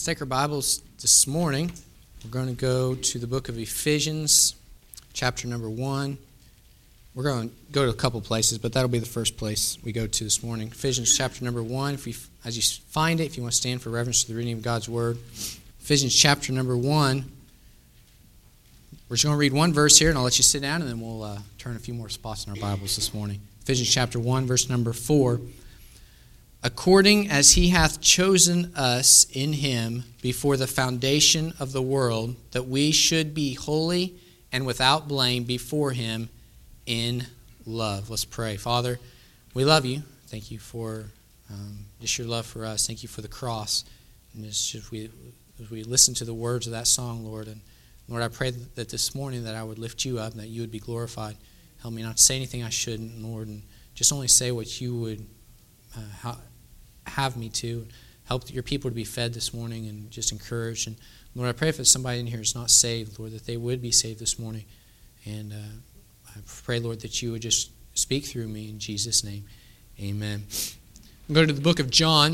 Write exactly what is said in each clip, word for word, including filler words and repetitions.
Let's take our Bibles this morning. We're going to go to the book of Ephesians, chapter number one. We're going to go to a couple places, but that'll be the first place we go to this morning. Ephesians chapter number one. If you, as you find it, if you want to stand for reverence to the reading of God's Word. Ephesians chapter number one. We're just going to read one verse here, and I'll let you sit down, and then we'll uh, turn a few more spots in our Bibles this morning. Ephesians chapter one, verse number four. According as he hath chosen us in him before the foundation of the world, that we should be holy and without blame before him in love. Let's pray. Father, we love you. Thank you for um, just your love for us. Thank you for the cross. And as we, as we listen to the words of that song, Lord, and Lord, I pray that this morning that I would lift you up and that you would be glorified. Help me not to say anything I shouldn't, Lord, and just only say what you would uh, how, have me to. Help your people to be fed this morning and just encouraged. And Lord, I pray if there's somebody in here who's not saved, Lord, that they would be saved this morning. And uh, I pray, Lord, that you would just speak through me in Jesus' name. Amen. We'll go to the book of John.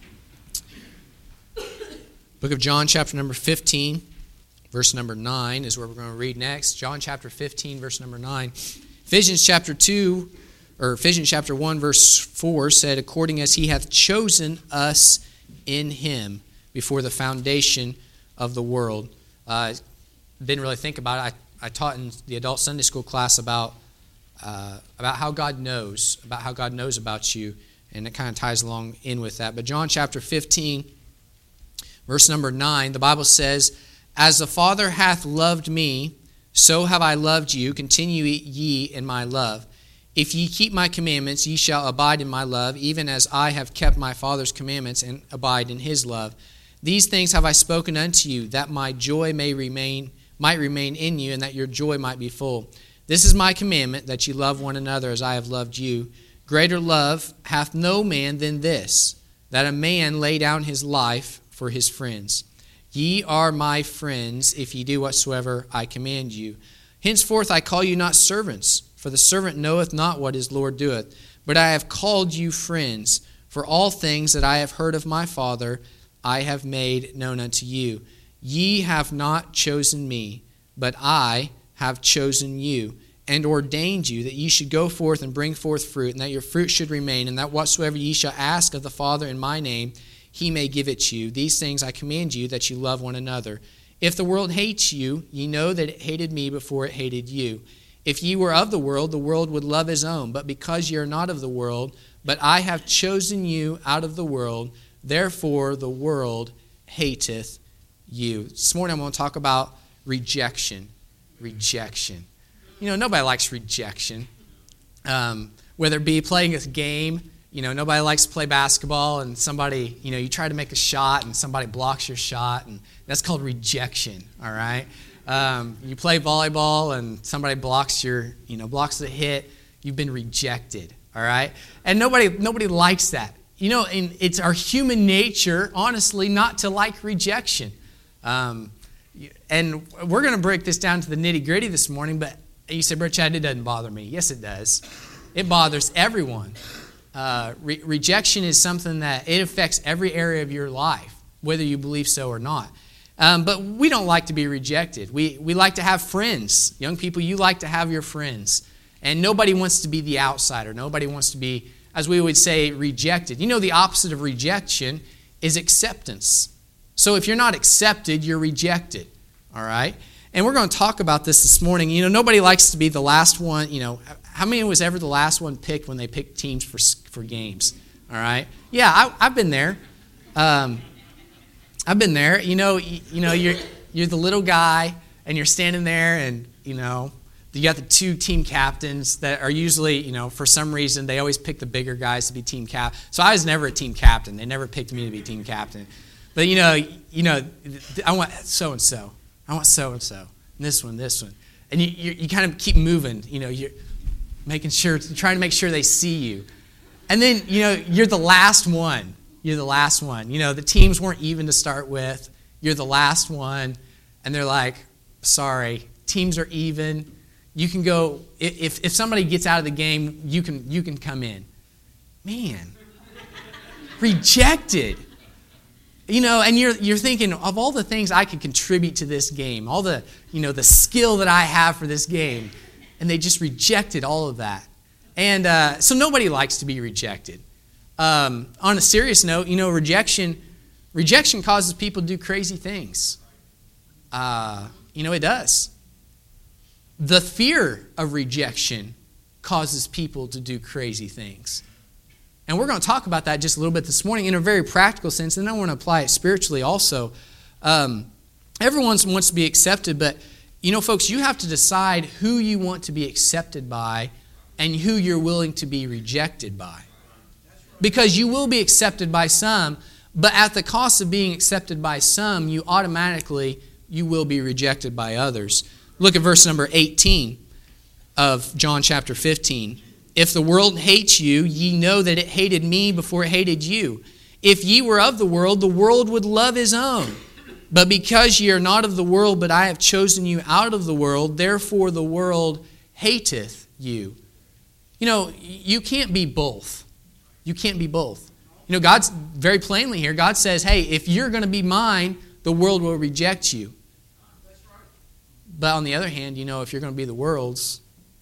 Book of John, chapter number fifteen, verse number nine is where we're going to read next. John chapter fifteen, verse number nine. Ephesians chapter two, or Ephesians chapter one, verse four said, according as he hath chosen us in him before the foundation of the world. Uh, didn't really think about it. I, I taught in the adult Sunday school class about uh, about how God knows, about how God knows about you, and it kind of ties along in with that. But John chapter fifteen, verse number nine, the Bible says, as the Father hath loved me, so have I loved you. Continue ye in my love. If ye keep my commandments, ye shall abide in my love, even as I have kept my Father's commandments and abide in his love. These things have I spoken unto you, that my joy may remain, might remain in you, and that your joy might be full. This is my commandment, that ye love one another as I have loved you. Greater love hath no man than this, that a man lay down his life for his friends. Ye are my friends, if ye do whatsoever I command you. Henceforth I call you not servants, for the servant knoweth not what his Lord doeth. But I have called you friends, for all things that I have heard of my Father I have made known unto you. Ye have not chosen me, but I have chosen you, and ordained you that ye should go forth and bring forth fruit, and that your fruit should remain, and that whatsoever ye shall ask of the Father in my name, he may give it you. These things I command you, that you love one another. If the world hates you, ye know that it hated me before it hated you. If ye were of the world, the world would love his own. But because ye are not of the world, but I have chosen you out of the world, therefore the world hateth you. This morning I'm going to talk about rejection. Rejection. You know, nobody likes rejection. Um, whether it be playing a game, you know, nobody likes to play basketball and somebody, you know, you try to make a shot and somebody blocks your shot, and that's called rejection, all right? Um, you play volleyball and somebody blocks your, you know, blocks the hit, you've been rejected, all right? And nobody nobody likes that. You know, and it's our human nature, honestly, not to like rejection. Um, and we're going to break this down to the nitty-gritty this morning, but you say, Brother Chad, it doesn't bother me. Yes, it does. It bothers everyone. Uh, re- rejection is something that it affects every area of your life, whether you believe so or not. Um, but we don't like to be rejected. We we like to have friends. Young people, you like to have your friends. And nobody wants to be the outsider. Nobody wants to be, as we would say, rejected. You know, the opposite of rejection is acceptance. So if you're not accepted, you're rejected. All right? And we're going to talk about this this morning. You know, nobody likes to be the last one. You know, how many was ever the last one picked when they picked teams for for games? All right? Yeah, I, I've been there. Um I've been there. You know, you, you know, you're you're the little guy, and you're standing there, and you know, you got the two team captains that are usually, you know, for some reason they always pick the bigger guys to be team cap. So I was never a team captain. They never picked me to be team captain. But you know, you know, I want so and so. I want so and so. This one, this one, and you you, you kind of keep moving. You know, you're making sure, trying to make sure they see you, and then you know you're the last one. You're the last one. You know, the teams weren't even to start with. You're the last one. And they're like, sorry, teams are even. You can go, if if somebody gets out of the game, you can you can come in. Man, rejected. You know, and you're you're thinking of all the things I could contribute to this game, all the, you know, the skill that I have for this game. And they just rejected all of that. And uh, so nobody likes to be rejected. Um, on a serious note, you know, rejection rejection causes people to do crazy things. Uh, you know, it does. The fear of rejection causes people to do crazy things. And we're going to talk about that just a little bit this morning in a very practical sense, and I want to apply it spiritually also. Um, everyone wants to be accepted, but, you know, folks, you have to decide who you want to be accepted by and who you're willing to be rejected by. Because you will be accepted by some, but at the cost of being accepted by some, you automatically, you will be rejected by others. Look at verse number eighteen of John chapter fifteen. If the world hates you, ye know that it hated me before it hated you. If ye were of the world, the world would love his own. But because ye are not of the world, but I have chosen you out of the world, therefore the world hateth you. You know, you can't be both. You can't be both. You know, God's very plainly here. God says, hey, if you're going to be mine, the world will reject you. But on the other hand, you know, if you're going to be the world's,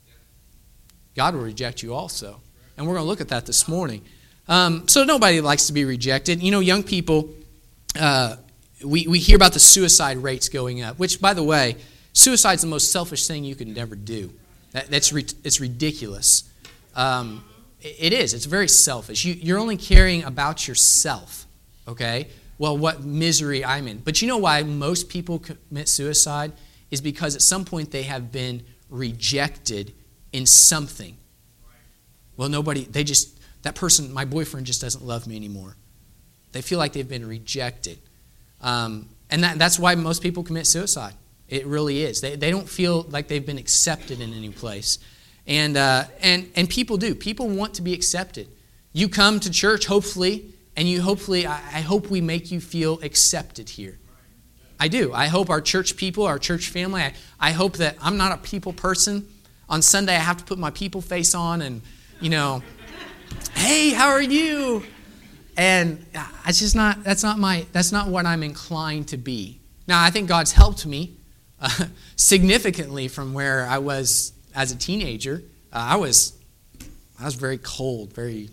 God will reject you also. And we're going to look at that this morning. Um, so nobody likes to be rejected. You know, young people, uh, we, we hear about the suicide rates going up, which, by the way, suicide's the most selfish thing you could ever do. That, that's re- it's ridiculous. Um, it, it is. It's very selfish. You, you're only caring about yourself, okay? Well, what misery I'm in. But you know why most people commit suicide? Is because at some point they have been rejected in something. Well, nobody, they just, that person, my boyfriend just doesn't love me anymore. They feel like they've been rejected. Um, and that, that's why most people commit suicide. It really is. They, they don't feel like they've been accepted in any place. And, uh, and, and people do. People want to be accepted. You come to church, hopefully, and you hopefully, I, I hope we make you feel accepted here. I do. I hope our church people, our church family, I, I hope that I'm not a people person. On Sunday, I have to put my people face on and, you know, hey, how are you? And it's just not, that's not my, that's not what I'm inclined to be. Now, I think God's helped me uh, significantly from where I was as a teenager. Uh, I was, I was very cold, very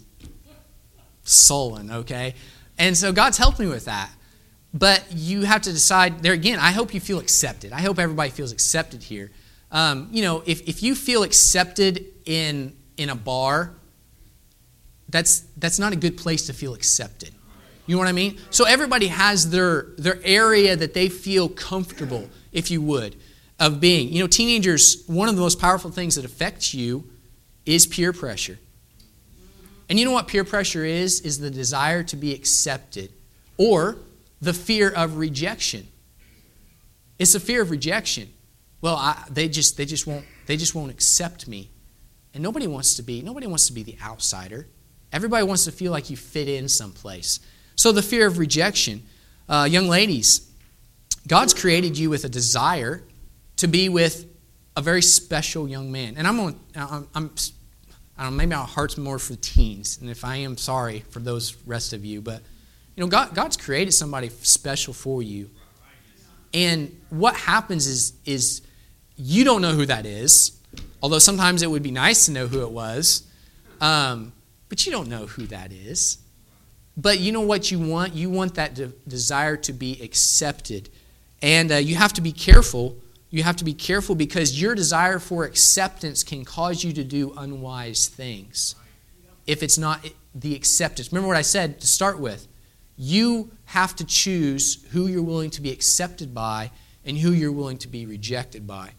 sullen, okay? And so God's helped me with that. But you have to decide, there again, I hope you feel accepted. I hope everybody feels accepted here. Um, you know, if, if you feel accepted in in a bar, that's that's not a good place to feel accepted. You know what I mean? So everybody has their their area that they feel comfortable, if you would, of being. You know, teenagers, one of the most powerful things that affects you is peer pressure. And you know what peer pressure is? Is the desire to be accepted or the fear of rejection. It's a fear of rejection. Well, I, they just they just won't they just won't accept me, and nobody wants to be nobody wants to be the outsider. Everybody wants to feel like you fit in someplace. So the fear of rejection, uh, young ladies, God's created you with a desire to be with a very special young man. And I'm on I'm, I'm I don't know, maybe our heart's more for teens, and if I am, sorry for those rest of you, but you know God God's created somebody special for you, and what happens is is you don't know who that is, although sometimes it would be nice to know who it was, um, but you don't know who that is. But you know what you want? You want that de- desire to be accepted. And uh, you have to be careful. You have to be careful because your desire for acceptance can cause you to do unwise things if it's not the acceptance. Remember what I said to start with. You have to choose who you're willing to be accepted by and who you're willing to be rejected by.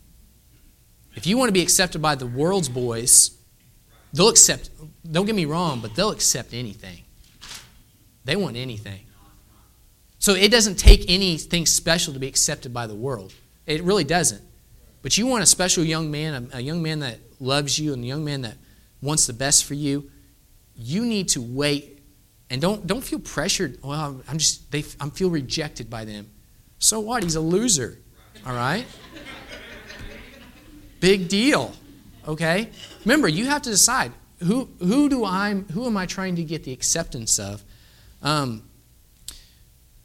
If you want to be accepted by the world's boys, they'll accept, don't get me wrong, but they'll accept anything. They want anything. So it doesn't take anything special to be accepted by the world. It really doesn't. But you want a special young man, a, a young man that loves you and a young man that wants the best for you, you need to wait and don't don't feel pressured. Well, I'm just they I feel rejected by them. So what? He's a loser. All right? Big deal. Okay? Remember, you have to decide who who do I who am I trying to get the acceptance of? Um,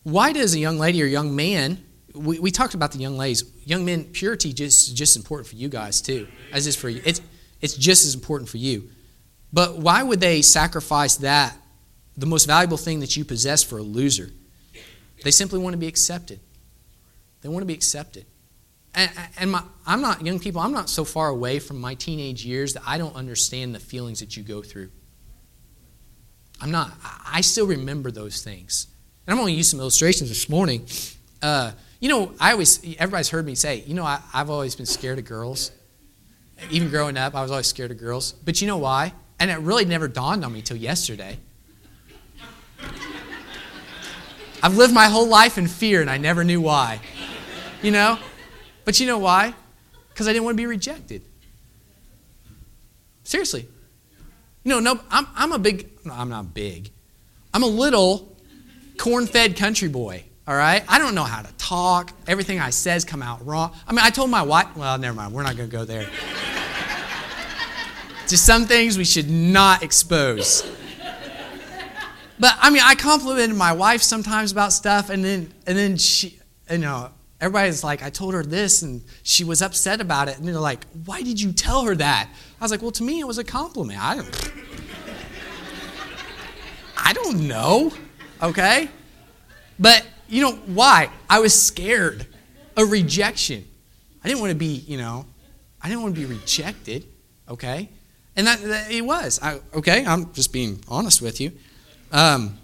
why does a young lady or young man, we, we talked about the young ladies, young men, purity just just important for you guys too, as is for you. It's, it's just as important for you. But why would they sacrifice that, the most valuable thing that you possess, for a loser? They simply want to be accepted. They want to be accepted. And, and my, I'm not, young people, I'm not so far away from my teenage years that I don't understand the feelings that you go through. I'm not. I still remember those things. And I'm going to use some illustrations this morning. Uh, you know, I always, everybody's heard me say, you know, I, I've always been scared of girls. Even growing up, I was always scared of girls. But you know why? And it really never dawned on me until yesterday. I've lived my whole life in fear, and I never knew why. You know? But you know why? Because I didn't want to be rejected. Seriously. You know, no, I'm, I'm a big, no, I'm not big. I'm a little corn-fed country boy, all right? I don't know how to talk. Everything I says come out wrong. I mean, I told my wife, well, never mind. We're not going to go there. Just some things we should not expose. But, I mean, I complimented my wife sometimes about stuff, and then, and then she, you know, everybody's like, I told her this, and she was upset about it. And they're like, why did you tell her that? I was like, well, to me, it was a compliment. I don't, I don't know, okay? But, you know, why? I was scared of rejection. I didn't want to be, you know, I didn't want to be rejected, okay? And that, that it was, I, okay? I'm just being honest with you. Um,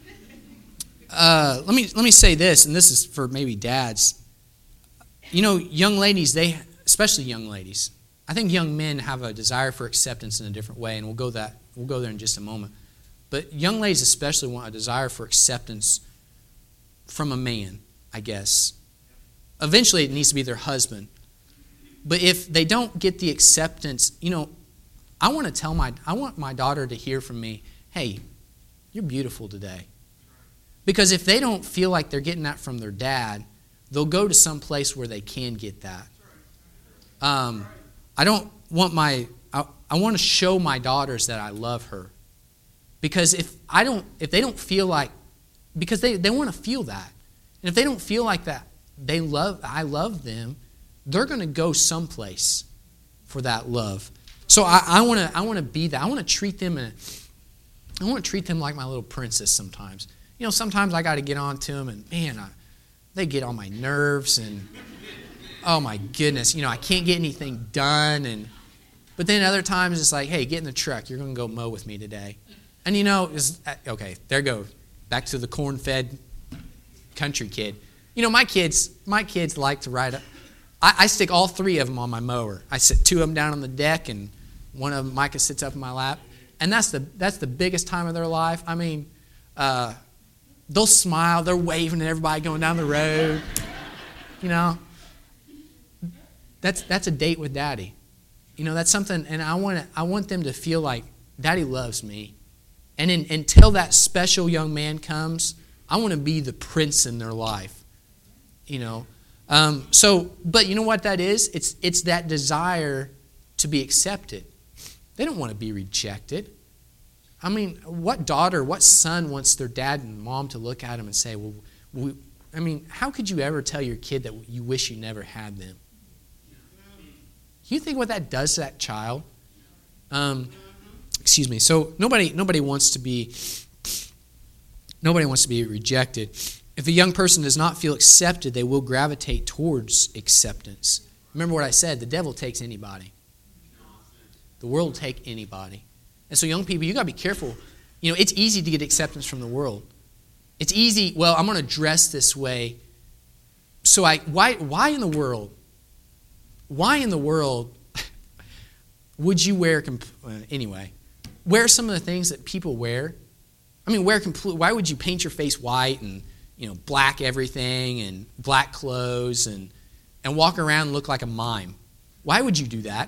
uh, let me let me say this, and this is for maybe dads. You know, young ladies, they, especially young ladies, I think young men have a desire for acceptance in a different way, and we'll go that we'll go there in just a moment. But young ladies especially want a desire for acceptance from a man, I guess. Eventually, it needs to be their husband. But if they don't get the acceptance, you know, I want to tell my I want my daughter to hear from me, hey, you're beautiful today. Because if they don't feel like they're getting that from their dad, they'll go to some place where they can get that. Um, I don't want my, I, I want to show my daughters that I love her. Because if I don't, if they don't feel like, because they, they want to feel that. And if they don't feel like that, they love, I love them, they're going to go someplace for that love. So I, I want to, I want to be that. I want to treat them in a, I want to treat them like my little princess sometimes. You know, sometimes I got to get on to them, and man, I, they get on my nerves, and oh my goodness, you know, I can't get anything done. And but then other times it's like, hey, get in the truck. You're going to go mow with me today. And you know, it's, okay, there go, back to the corn-fed country kid. You know, my kids, my kids like to ride up. I, I stick all three of them on my mower. I sit two of them down on the deck, and one of them, Micah, sits up in my lap. And that's the that's the biggest time of their life. I mean, uh, they'll smile, they're waving at everybody going down the road. You know, that's that's a date with Daddy. You know, that's something, and I want I want them to feel like Daddy loves me. And in, until that special young man comes, I want to be the prince in their life. You know, um, so but you know what that is? It's it's that desire to be accepted. They don't want to be rejected. I mean, what daughter, what son wants their dad and mom to look at them and say, well, we, I mean, how could you ever tell your kid that you wish you never had them? You think what that does to that child? Um, excuse me. So nobody, nobody wants to be, nobody wants to be rejected. If a young person does not feel accepted, they will gravitate towards acceptance. Remember what I said, the devil takes anybody. The world will take anybody. And so young people, you got to be careful. You know, it's easy to get acceptance from the world. It's easy, well, I'm going to dress this way. So I why why in the world? Why in the world would you wear uh, anyway? Wear some of the things that people wear? I mean, wear complete why would you paint your face white and, you know, black everything and black clothes and and walk around and look like a mime? Why would you do that?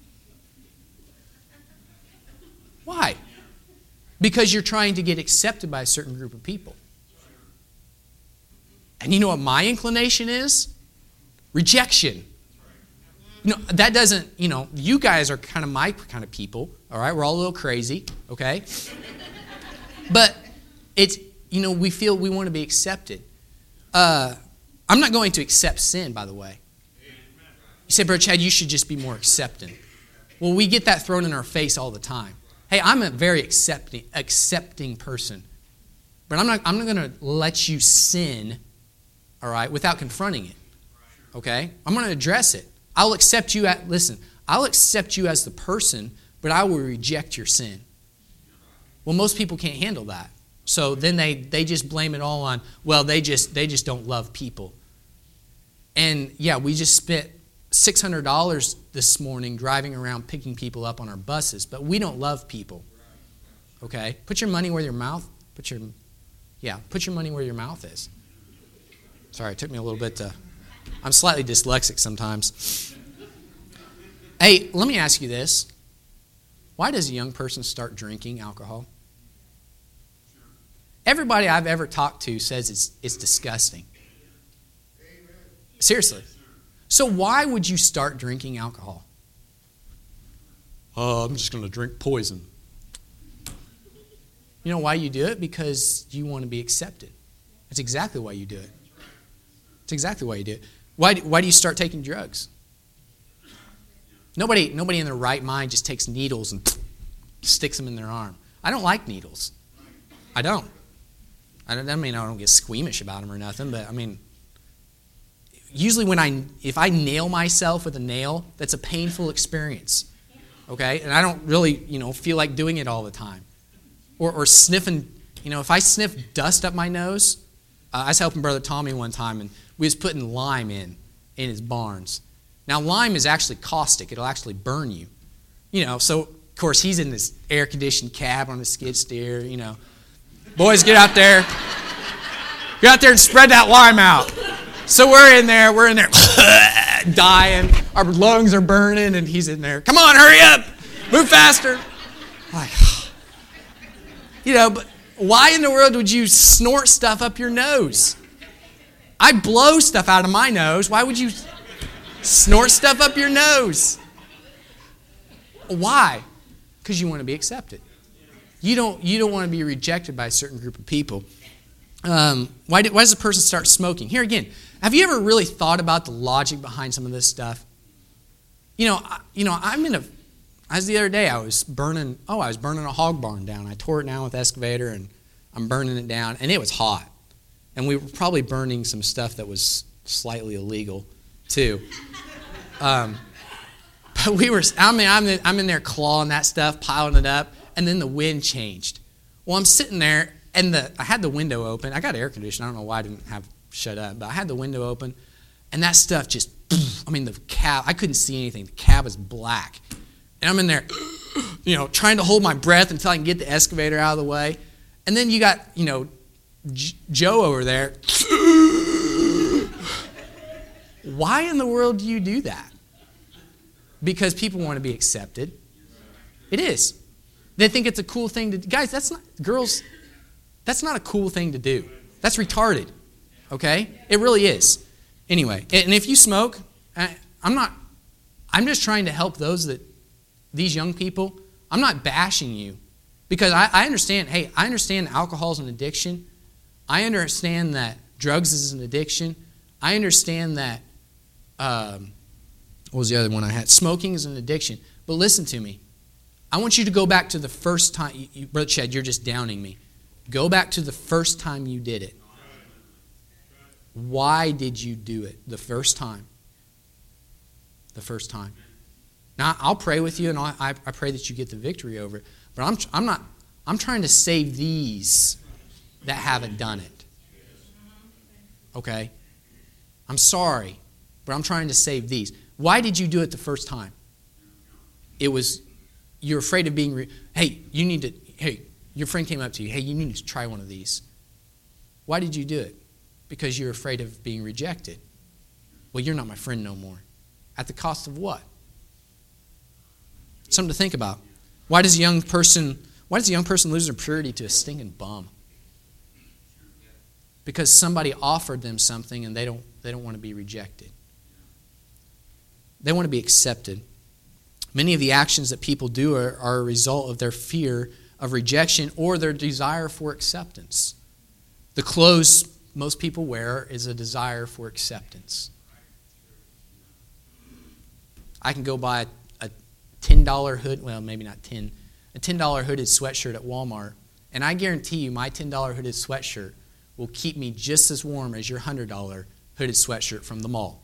Why? Because you're trying to get accepted by a certain group of people. And you know what my inclination is? Rejection. You know, that doesn't, you know, you guys are kind of my kind of people, all right? We're all a little crazy, okay? But it's, you know, we feel we want to be accepted. uh, I'm not going to accept sin, by the way. You say, Brother Chad, you should just be more accepting. Well, we get that thrown in our face all the time. Hey, I'm a very accepting, accepting person. But I'm not, I'm not going to let you sin, all right, without confronting it. Okay? I'm going to address it. I'll accept you at, listen, I'll accept you as the person, but I will reject your sin. Well, most people can't handle that. So then they, they just blame it all on, well, they just they just don't love people. And yeah, we just spent six hundred dollars this morning driving around picking people up on our buses, but we don't love people. Okay? Put your money where your mouth, put your, yeah, put your money where your mouth is. Sorry, it took me a little bit to, I'm slightly dyslexic sometimes. Hey, let me ask you this. Why does a young person start drinking alcohol? Everybody I've ever talked to says it's it's disgusting. Seriously. So why would you start drinking alcohol? Oh, I'm just going to drink poison. You know why you do it? Because you want to be accepted. That's exactly why you do it. That's exactly why you do it. Why, why do you start taking drugs? Nobody, nobody in their right mind just takes needles and sticks them in their arm. I don't like needles. I don't. I don't I mean I don't get squeamish about them or nothing, but I mean, usually when I, if I nail myself with a nail, that's a painful experience, okay? And I don't really, you know, feel like doing it all the time. Or, or sniffing, you know, if I sniff dust up my nose, uh, I was helping Brother Tommy one time, and we was putting lime in, in his barns. Now, lime is actually caustic. It'll actually burn you. You know, so, of course, he's in this air-conditioned cab on a skid steer, you know. Boys, get out there. Get out there and spread that lime out. So we're in there, we're in there dying. Our lungs are burning, and he's in there. Come on, hurry up. Move faster. Like, you know, but why in the world would you snort stuff up your nose? I blow stuff out of my nose. Why would you snort stuff up your nose? Why? Because you want to be accepted. You don't, you don't want to be rejected by a certain group of people. Um, why, do, why does a person start smoking? Here again, have you ever really thought about the logic behind some of this stuff? You know, I, you know, I'm in a, as the other day, I was burning, oh, I was burning a hog barn down. I tore it down with excavator, and I'm burning it down, and it was hot. And we were probably burning some stuff that was slightly illegal, too. Um, but we were, I mean, I'm in, I'm in there clawing that stuff, piling it up, and then the wind changed. Well, I'm sitting there, and the I had the window open. I got air conditioning. I don't know why I didn't have shut up, but I had the window open, and that stuff just, I mean, the cab, I couldn't see anything. The cab was black. And I'm in there, you know, trying to hold my breath until I can get the excavator out of the way. And then you got, you know, J- Joe over there. Why in the world do you do that? Because people want to be accepted. It is. They think it's a cool thing to do. Guys, that's not, girls, that's not a cool thing to do. That's retarded. Okay? It really is. Anyway, and if you smoke, I, I'm not, I'm just trying to help those that, these young people, I'm not bashing you. Because I, I understand, hey, I understand alcohol is an addiction. I understand that drugs is an addiction. I understand that, um, what was the other one I had? Smoking is an addiction. But listen to me. I want you to go back to the first time, you, you, Brother Chad, you're just downing me. Go back to the first time you did it. Why did you do it the first time? The first time. Now, I'll pray with you, and I, I pray that you get the victory over it. But I'm, I'm not, I'm trying to save these that haven't done it. Okay? I'm sorry, but I'm trying to save these. Why did you do it the first time? It was, you're afraid of being, re- hey, you need to, hey, your friend came up to you, hey, you need to try one of these. Why did you do it? Because you're afraid of being rejected. Well, you're not my friend no more. At the cost of what? Something to think about. Why does a young person, why does a young person lose their purity to a stinking bum? Because somebody offered them something and they don't they don't want to be rejected. They want to be accepted. Many of the actions that people do are, are a result of their fear of rejection or their desire for acceptance. The clothes most people wear is a desire for acceptance. I can go buy a, a ten dollar hood, well, maybe not ten, a ten dollar hooded sweatshirt at Walmart, and I guarantee you my ten dollar hooded sweatshirt will keep me just as warm as your one hundred dollar hooded sweatshirt from the mall.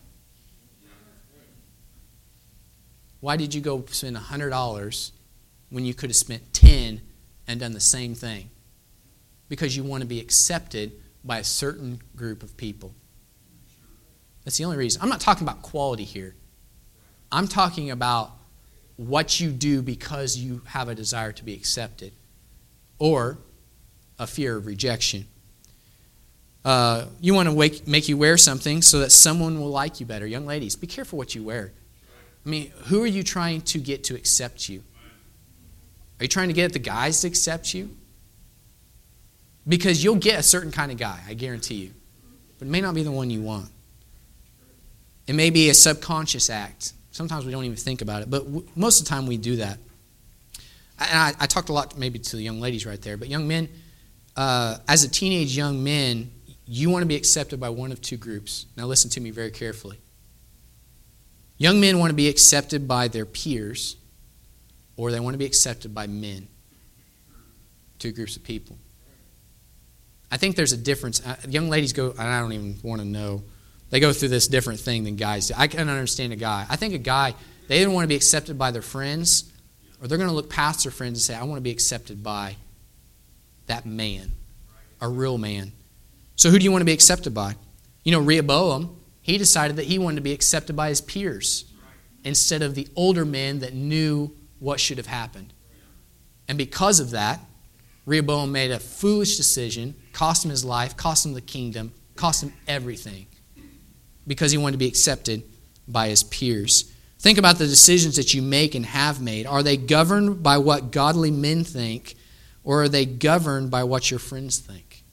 Why did you go spend one hundred dollars when you could have spent ten and done the same thing? Because you want to be accepted by a certain group of people. That's the only reason. I'm not talking about quality here. I'm talking about what you do because you have a desire to be accepted or a fear of rejection. Uh, you want to wake, make you wear something so that someone will like you better. Young ladies, be careful what you wear. I mean, who are you trying to get to accept you? Are you trying to get the guys to accept you? Because you'll get a certain kind of guy, I guarantee you. But it may not be the one you want. It may be a subconscious act. Sometimes we don't even think about it, but w- most of the time we do that. And I, I talked a lot maybe to the young ladies right there, but young men, uh, as a teenage young men, you want to be accepted by one of two groups. Now listen to me very carefully. Young men want to be accepted by their peers, or they want to be accepted by men. Two groups of people. I think there's a difference. Uh, young ladies go, and I don't even want to know, they go through this different thing than guys do. I can understand a guy. I think a guy, they either want to be accepted by their friends, or they're going to look past their friends and say, I want to be accepted by that man, a real man. So who do you want to be accepted by? You know, Rehoboam, he decided that he wanted to be accepted by his peers instead of the older men that knew what should have happened. And because of that, Rehoboam made a foolish decision, cost him his life, cost him the kingdom, cost him everything, because he wanted to be accepted by his peers. Think about the decisions that you make and have made. Are they governed by what godly men think, or are they governed by what your friends think?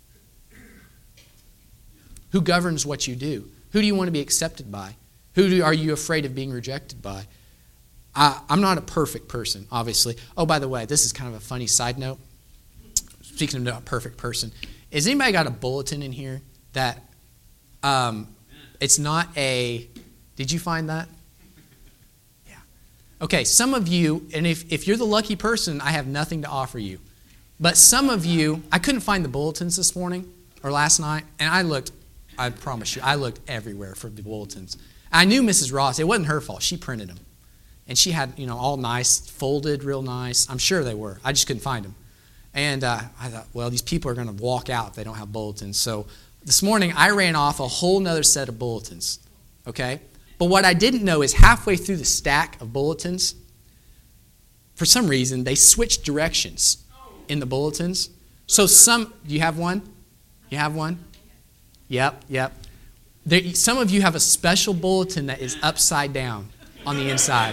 Who governs what you do? Who do you want to be accepted by? Who do, are you afraid of being rejected by? I, I'm not a perfect person, obviously. Oh, by the way, this is kind of a funny side note. Speaking of a perfect person, has anybody got a bulletin in here that um, it's not a, did you find that? Yeah. Okay, some of you, and if, if you're the lucky person, I have nothing to offer you. But some of you, I couldn't find the bulletins this morning or last night, and I looked, I promise you, I looked everywhere for the bulletins. I knew Missus Ross, it wasn't her fault, she printed them. And she had, you know, all nice, folded real nice. I'm sure they were. I just couldn't find them. And uh, I thought, well, these people are going to walk out if they don't have bulletins. So this morning, I ran off a whole nother set of bulletins, okay? But what I didn't know is halfway through the stack of bulletins, for some reason, they switched directions in the bulletins. So some, do you have one? You have one? Yep, yep. There, some of you have a special bulletin that is upside down on the inside.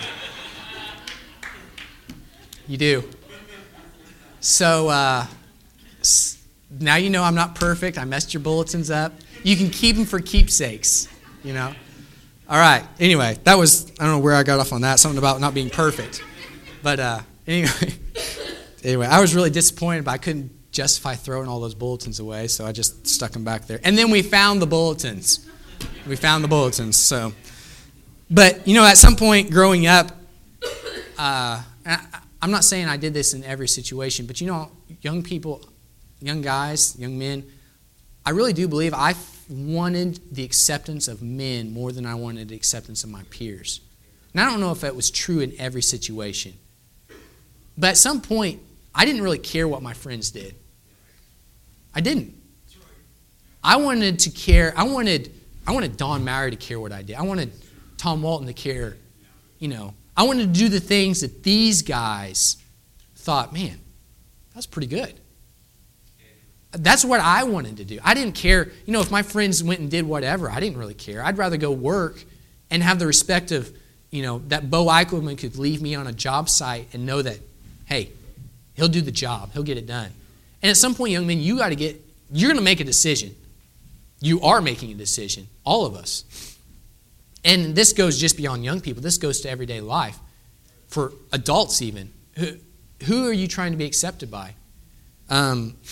You do. So uh, now you know I'm not perfect. I messed your bulletins up. You can keep them for keepsakes, you know. All right. Anyway, that was, I don't know where I got off on that. Something about not being perfect. But uh, anyway, anyway, I was really disappointed, but I couldn't justify throwing all those bulletins away, so I just stuck them back there. And then we found the bulletins. We found the bulletins. So, but, you know, at some point growing up, uh, I, I'm not saying I did this in every situation, but you know, young people, young guys, young men, I really do believe I wanted the acceptance of men more than I wanted the acceptance of my peers. And I don't know if that was true in every situation. But at some point, I didn't really care what my friends did. I didn't. I wanted to care, I wanted, I wanted Don Maury to care what I did. I wanted Tom Walton to care, you know. I wanted to do the things that these guys thought, man, that's pretty good. That's what I wanted to do. I didn't care, you know, if my friends went and did whatever, I didn't really care. I'd rather go work and have the respect of, you know, that Bo Eichelman could leave me on a job site and know that, hey, he'll do the job. He'll get it done. And at some point, young men, you got to get, you're going to make a decision. You are making a decision, all of us. And this goes just beyond young people. This goes to everyday life. For adults even. Who, who are you trying to be accepted by? Um,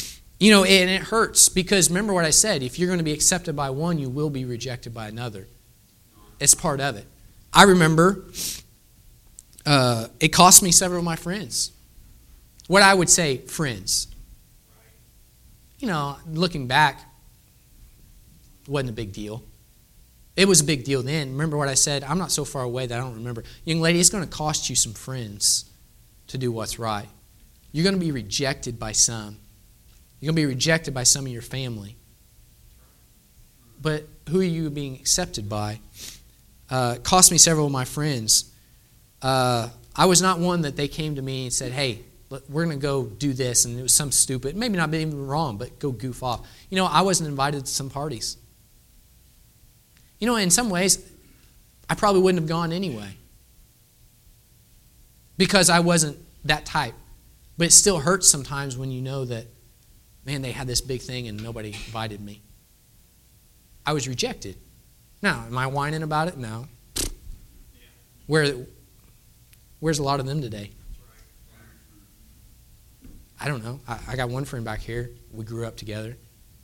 You know, and it hurts because remember what I said, if you're going to be accepted by one, you will be rejected by another. It's part of it. I remember uh, it cost me several of my friends. What I would say, friends. You know, looking back, it wasn't a big deal. It was a big deal then. Remember what I said? I'm not so far away that I don't remember. Young lady, it's going to cost you some friends to do what's right. You're going to be rejected by some. You're going to be rejected by some of your family. But who are you being accepted by? Uh, it cost me several of my friends. Uh, I was not one that they came to me and said, hey, we're going to go do this, and it was some stupid, maybe not even wrong, but go goof off. You know, I wasn't invited to some parties. You know, in some ways, I probably wouldn't have gone anyway because I wasn't that type. But it still hurts sometimes when you know that, man, they had this big thing and nobody invited me. I was rejected. Now, am I whining about it? No. Where, where's a lot of them today? I don't know. I, I got one friend back here. We grew up together.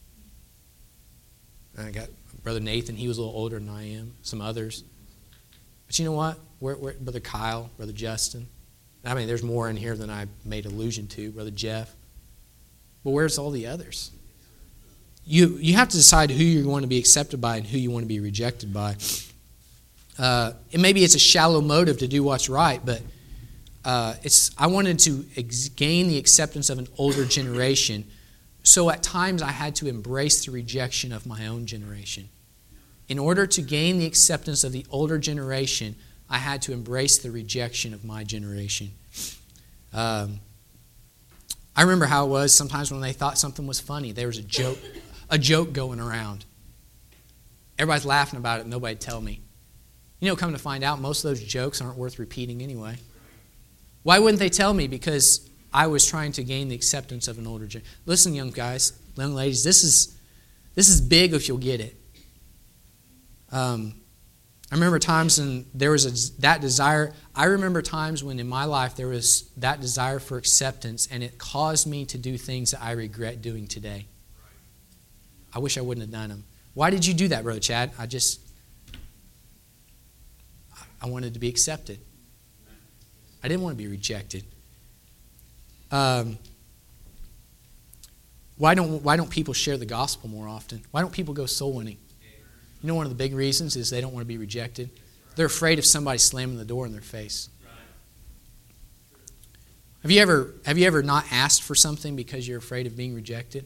And I got Brother Nathan. He was a little older than I am. Some others. But you know what? Where, where, Brother Kyle, Brother Justin. I mean, there's more in here than I made allusion to. Brother Jeff. But where's all the others? You you have to decide who you're going to be accepted by and who you want to be rejected by. Uh, and maybe it's a shallow motive to do what's right, but uh, it's I wanted to ex- gain the acceptance of an older generation. So at times I had to embrace the rejection of my own generation. In order to gain the acceptance of the older generation, I had to embrace the rejection of my generation. Um, I remember how it was sometimes when they thought something was funny. There was a joke, a joke going around. Everybody's laughing about it, and nobody'd tell me. You know, come to find out, most of those jokes aren't worth repeating anyway. Why wouldn't they tell me? Because I was trying to gain the acceptance of an older generation. Listen, young guys, young ladies, this is this is big if you'll get it. Um, I remember times when there was a, that desire. I remember times when in my life there was that desire for acceptance, and it caused me to do things that I regret doing today. I wish I wouldn't have done them. Why did you do that, Brother Chad? I just, I wanted to be accepted. I didn't want to be rejected. Um, why don't why don't people share the gospel more often? Why don't people go soul winning? You know, one of the big reasons is they don't want to be rejected. They're afraid of somebody slamming the door in their face. Have you ever have you ever not asked for something because you're afraid of being rejected?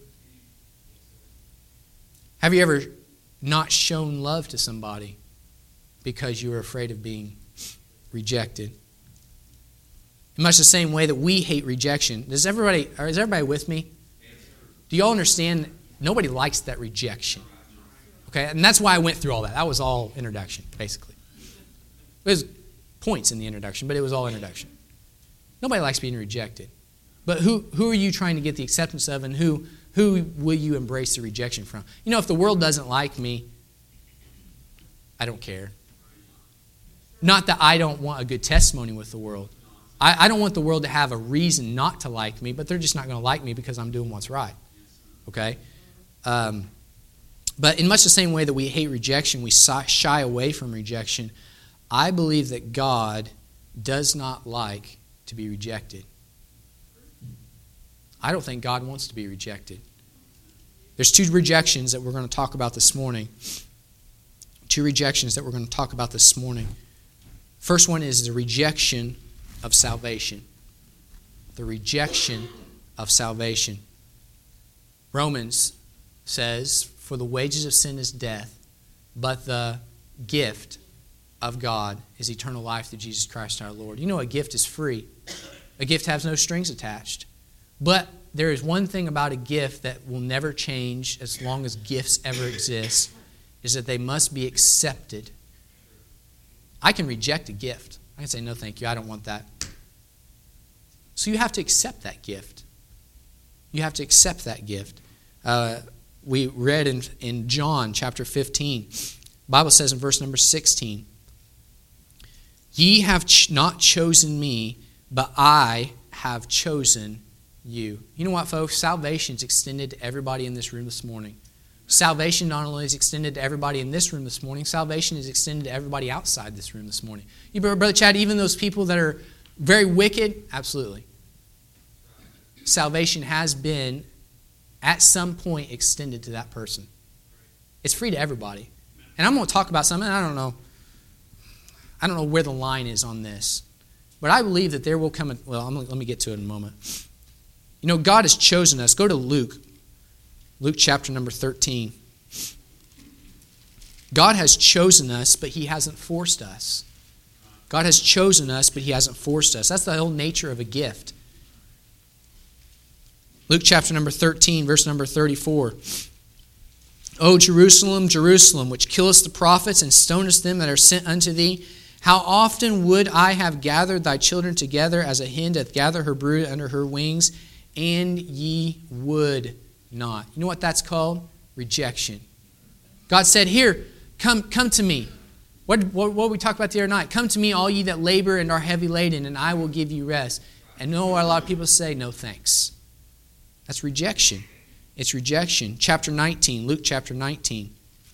Have you ever not shown love to somebody because you were afraid of being rejected? In much the same way that we hate rejection. Does everybody, or is everybody with me? Do you all understand? Nobody likes that rejection. Okay, and that's why I went through all that. That was all introduction, basically. There's points in the introduction, but it was all introduction. Nobody likes being rejected. But who who are you trying to get the acceptance of, and who who will you embrace the rejection from? You know, if the world doesn't like me, I don't care. Not that I don't want a good testimony with the world. I, I don't want the world to have a reason not to like me, but they're just not going to like me because I'm doing what's right. Okay? Um, but in much the same way that we hate rejection, we shy away from rejection, I believe that God does not like to be rejected. I don't think God wants to be rejected. There's two rejections that we're going to talk about this morning. Two rejections that we're going to talk about this morning. First one is the rejection of salvation. The rejection of salvation. Romans says, "For the wages of sin is death, but the gift of God is eternal life through Jesus Christ our Lord." You know, a gift is free. A gift has no strings attached. But there is one thing about a gift that will never change as long as gifts ever exist, is that they must be accepted. I can reject a gift. I can say, no, thank you, I don't want that. So you have to accept that gift. You have to accept that gift. Uh, we read in, in John chapter fifteen, the Bible says in verse number sixteen, "Ye have ch- not chosen me, but I have chosen you. You know what, folks? Salvation is extended to everybody in this room this morning. Salvation not only is extended to everybody in this room this morning, salvation is extended to everybody outside this room this morning. You, Brother Chad, even those people that are very wicked, absolutely. Salvation has been, at some point, extended to that person. It's free to everybody. And I'm going to talk about something, I don't know. I don't know where the line is on this. But I believe that there will come a, well, I'm, let me get to it in a moment. You know, God has chosen us. Go to Luke. Luke chapter number thirteen. God has chosen us, but He hasn't forced us. God has chosen us, but He hasn't forced us. That's the whole nature of a gift. Luke chapter number thirteen, verse number thirty-four. O Jerusalem, Jerusalem, which killest the prophets and stonest them that are sent unto thee, how often would I have gathered thy children together as a hen doth gather her brood under her wings, and ye would not. You know what that's called? Rejection. God said, here, come come to me. What, what, what we talked about the other night? Come to me, all ye that labor and are heavy laden, and I will give you rest. And you know what a lot of people say? No thanks. That's rejection. It's rejection. Chapter nineteen, Luke chapter nineteen.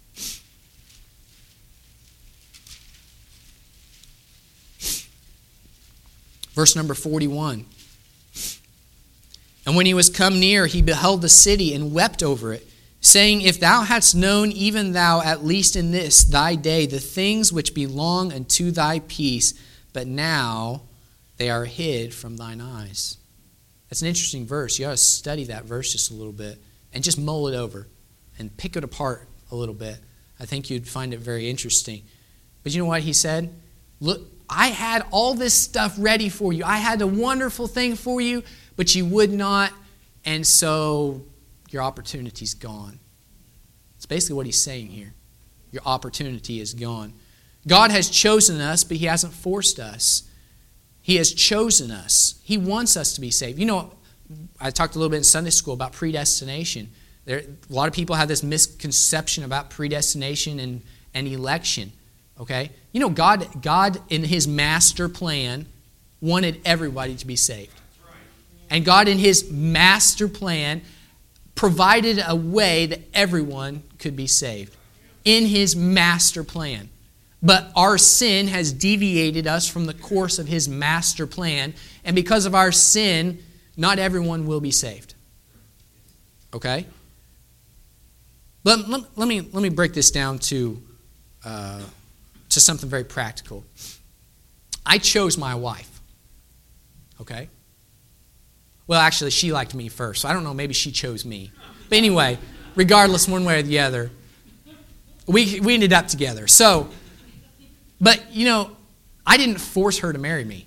Verse number forty-one. And when he was come near, he beheld the city and wept over it, saying, if thou hadst known, even thou, at least in this thy day, the things which belong unto thy peace, but now they are hid from thine eyes. That's an interesting verse. You ought to study that verse just a little bit and just mull it over and pick it apart a little bit. I think you'd find it very interesting. But you know what he said? Look, I had all this stuff ready for you. I had a wonderful thing for you, but you would not, and so your opportunity's gone. It's basically what he's saying here. Your opportunity is gone. God has chosen us, but He hasn't forced us. He has chosen us. He wants us to be saved. You know, I talked a little bit in Sunday school about predestination. There, a lot of people have this misconception about predestination and, and election. Okay? You know, God, God in His master plan wanted everybody to be saved. And God in His master plan provided a way that everyone could be saved. In His master plan. But our sin has deviated us from the course of His master plan. And because of our sin, not everyone will be saved. Okay? Let, let, let, me, let me break this down to, uh, to something very practical. I chose my wife. Okay? Well, actually, she liked me first. So I don't know, maybe she chose me. But anyway, regardless, one way or the other, we, we ended up together. So, but, you know, I didn't force her to marry me.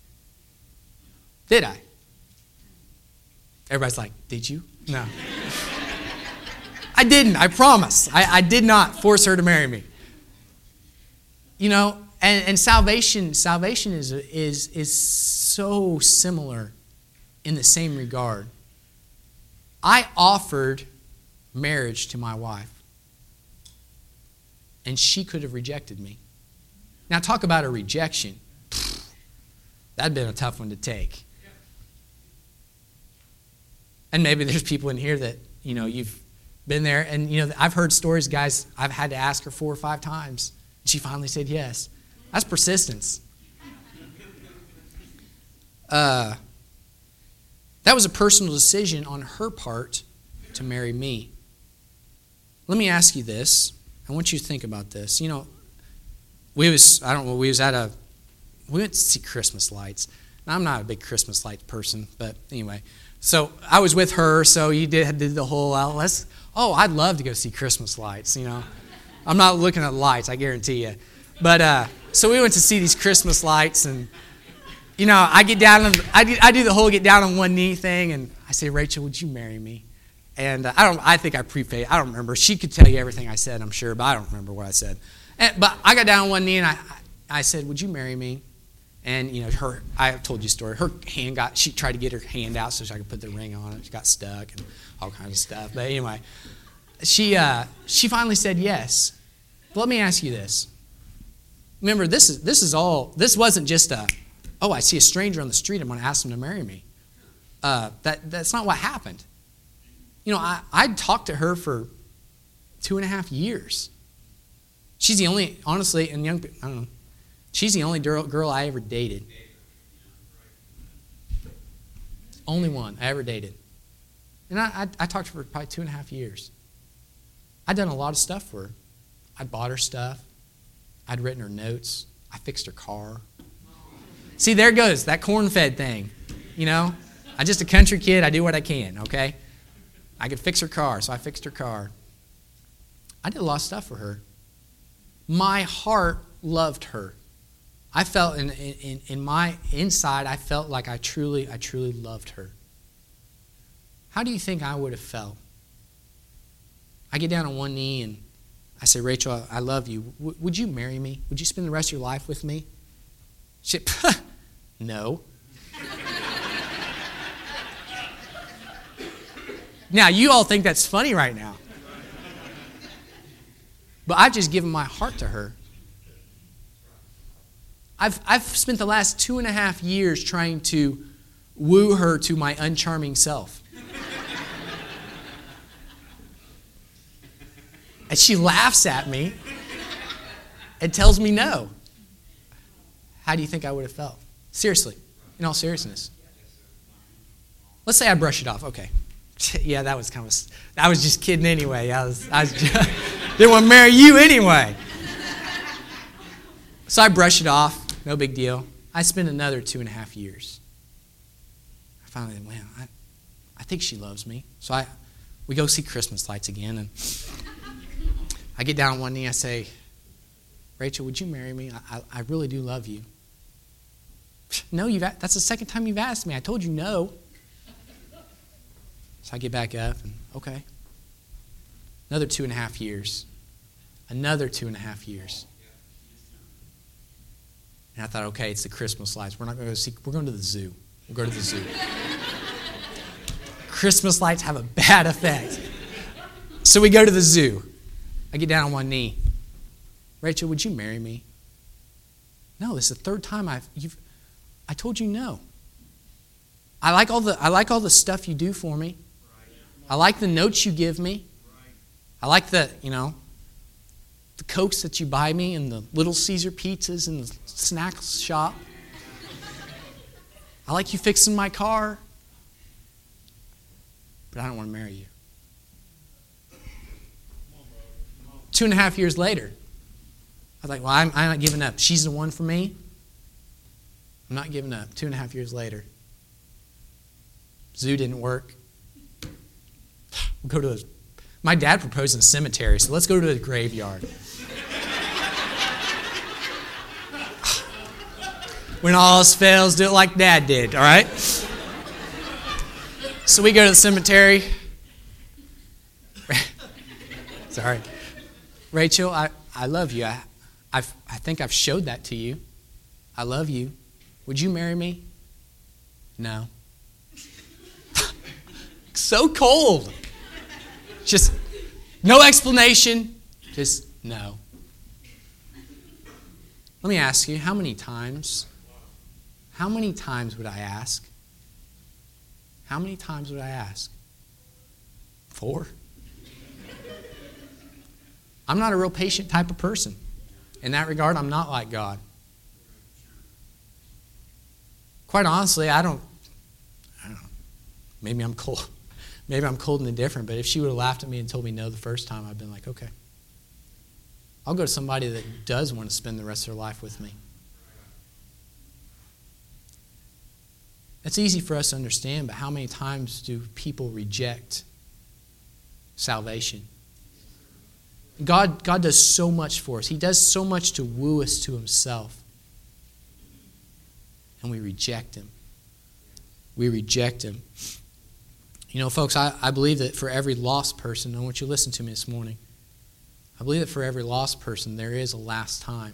Did I? Everybody's like, did you? No. I didn't, I promise. I, I did not force her to marry me. You know, and, and salvation, salvation is, is, is so similar in the same regard. I offered marriage to my wife, and she could have rejected me. Now, talk about a rejection. That'd been a tough one to take. And maybe there's people in here that, you know, you've been there, and, you know, I've heard stories, guys, I've had to ask her four or five times, and she finally said yes. That's persistence. Uh... That was a personal decision on her part to marry me. Let me ask you this. I want you to think about this. You know, we was, I don't know, we was at a, we went to see Christmas lights. Now, I'm not a big Christmas lights person, but anyway. So I was with her, so you did, did the whole, uh, let's, oh, I'd love to go see Christmas lights, you know. I'm not looking at lights, I guarantee you. But, uh, so we went to see these Christmas lights, and you know, I get down on, I do, I do the whole get down on one knee thing, and I say, Rachel, would you marry me? And uh, I don't, I think I prepaid. I don't remember. She could tell you everything I said, I'm sure, but I don't remember what I said. And, but I got down on one knee, and I, I said, would you marry me? And, you know, her, I told you a story. Her hand got, she tried to get her hand out so I could put the ring on it. She got stuck and all kinds of stuff. But anyway, she, uh, she finally said yes. But let me ask you this. Remember, this is, this is all, this wasn't just a, oh, I see a stranger on the street, I'm going to ask him to marry me. uh, that that's not what happened. You know, I, I'd talked to her for two and a half years. She's the only, honestly, and young, I don't know, she's the only girl, girl I ever dated. Only one I ever dated. And I, I, I talked to her for probably two and a half years. I'd done a lot of stuff for her. I'd bought her stuff. I'd written her notes. I fixed her car. See, there goes that corn-fed thing. You know, I'm just a country kid. I do what I can, okay? I could fix her car, so I fixed her car. I did a lot of stuff for her. My heart loved her. I felt in, in, in my inside, I felt like I truly, I truly loved her. How do you think I would have felt? I get down on one knee and I say, Rachel, I love you. W- would you marry me? Would you spend the rest of your life with me? She, no. Now, you all think that's funny right now. But I've just given my heart to her. I've, I've spent the last two and a half years trying to woo her to my uncharming self. And she laughs at me and tells me no. How do you think I would have felt? Seriously, in all seriousness. Let's say I brush it off. Okay. Yeah, that was kind of, I was just kidding anyway. I was, I was just, didn't want to marry you anyway. So I brush it off. No big deal. I spend another two and a half years. I finally, man, I, I think she loves me. So I, we go see Christmas lights again, and I get down on one knee. I say, Rachel, would you marry me? I, I, I really do love you. No, you've. That's the second time you've asked me. I told you no. So I get back up, and okay. Another two and a half years. Another two and a half years. And I thought, okay, it's the Christmas lights. We're not going to go see. We're going to the zoo. We'll go to the zoo. Christmas lights have a bad effect. So we go to the zoo. I get down on one knee. Rachel, would you marry me? No, this is the third time I've. You've. I told you no. I like all the. I like all the stuff you do for me. I like the notes you give me. I like the, you know, the Cokes that you buy me and the Little Caesar pizzas in the snack shop. I like you fixing my car. But I don't want to marry you. Two and a half years later, I was like, well, I'm, I'm not giving up. She's the one for me. I'm not giving up. Two and a half years later. Zoo didn't work. We'll go to a, my dad proposed in a cemetery, so let's go to the graveyard. When all else fails, do it like Dad did, all right? So we go to the cemetery. Sorry. Rachel, I, I love you. I, I've, I think I've showed that to you. I love you. Would you marry me? No. So cold. Just no explanation. Just no. Let me ask you, how many times, how many times would I ask? How many times would I ask? Four? I'm not a real patient type of person. In that regard, I'm not like God. Quite honestly, I don't, I don't know. Maybe I'm cold. Maybe I'm cold and indifferent, but if she would have laughed at me and told me no the first time, I'd been like, okay. I'll go to somebody that does want to spend the rest of their life with me. It's easy for us to understand, but how many times do people reject salvation? God, God does so much for us. He does so much to woo us to himself. And we reject him. We reject him. You know, folks, I, I believe that for every lost person, I want you to listen to me this morning. I believe that for every lost person, there is a last time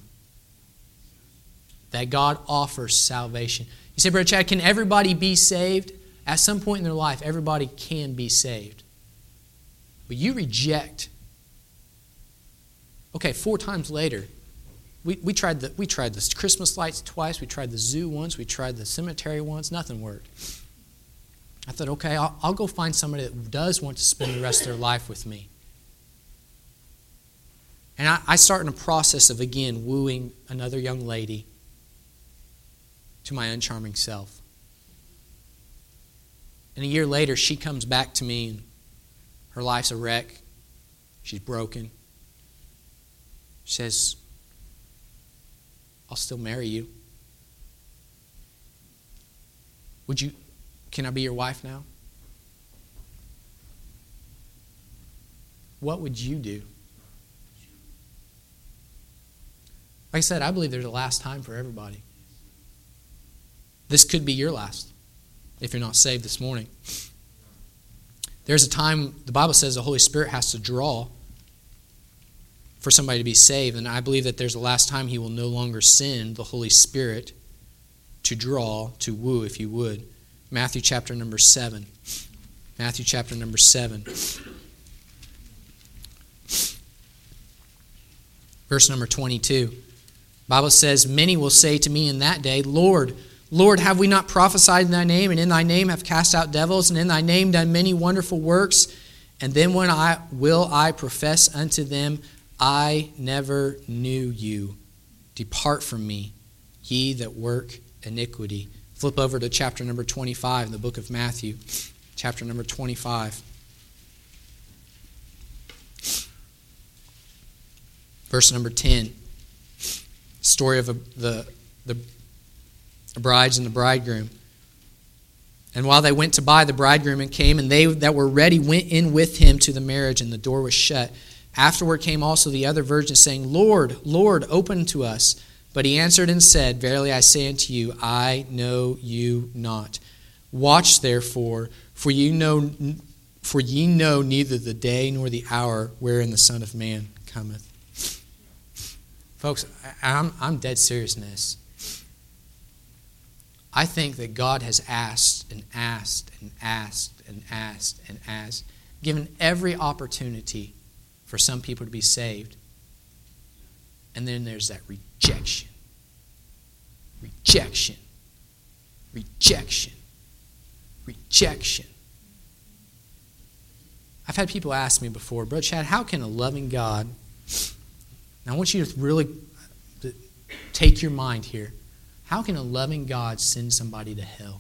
that God offers salvation. You say, Brother Chad, can everybody be saved? At some point in their life, everybody can be saved. But you reject. Okay, four times later, we, we tried the we tried the Christmas lights twice, we tried the zoo once, we tried the cemetery once, nothing worked. I thought, okay, I'll, I'll go find somebody that does want to spend the rest of their life with me. And I, I start in a process of, again, wooing another young lady to my uncharming self. And a year later, she comes back to me, and her life's a wreck. She's broken. She says, I'll still marry you. Would you, can I be your wife now? What would you do? Like I said, I believe there's a last time for everybody. This could be your last if you're not saved this morning. There's a time, the Bible says the Holy Spirit has to draw for somebody to be saved. And I believe that there's a last time He will no longer send the Holy Spirit to draw, to woo, if you would. Matthew chapter number seven. Matthew chapter number seven. Verse number twenty-two. The Bible says, many will say to me in that day, Lord, Lord, have we not prophesied in thy name, and in thy name have cast out devils, and in thy name done many wonderful works? And then when I will I profess unto them, I never knew you. Depart from me, ye that work iniquity. Flip over to chapter number twenty-five in the book of Matthew. Chapter number twenty-five. Verse number ten. Story of a, the, the brides and the bridegroom. And while they went to buy, the bridegroom and came, and they that were ready went in with him to the marriage, and the door was shut. Afterward came also the other virgins, saying, Lord, Lord, open to us. But he answered and said, Verily I say unto you, I know you not. Watch therefore, for ye know, for ye know neither the day nor the hour wherein the Son of Man cometh. Folks, I'm, I'm dead serious in this. I think that God has asked and asked and asked and asked and asked, given every opportunity for some people to be saved. And then there's that rejection. Rejection. Rejection. Rejection. I've had people ask me before, Brother Chad, how can a loving God... Now I want you to really take your mind here. How can a loving God send somebody to hell?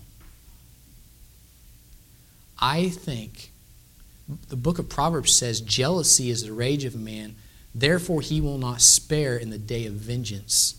I think the book of Proverbs says, jealousy is the rage of a man, therefore he will not spare in the day of vengeance.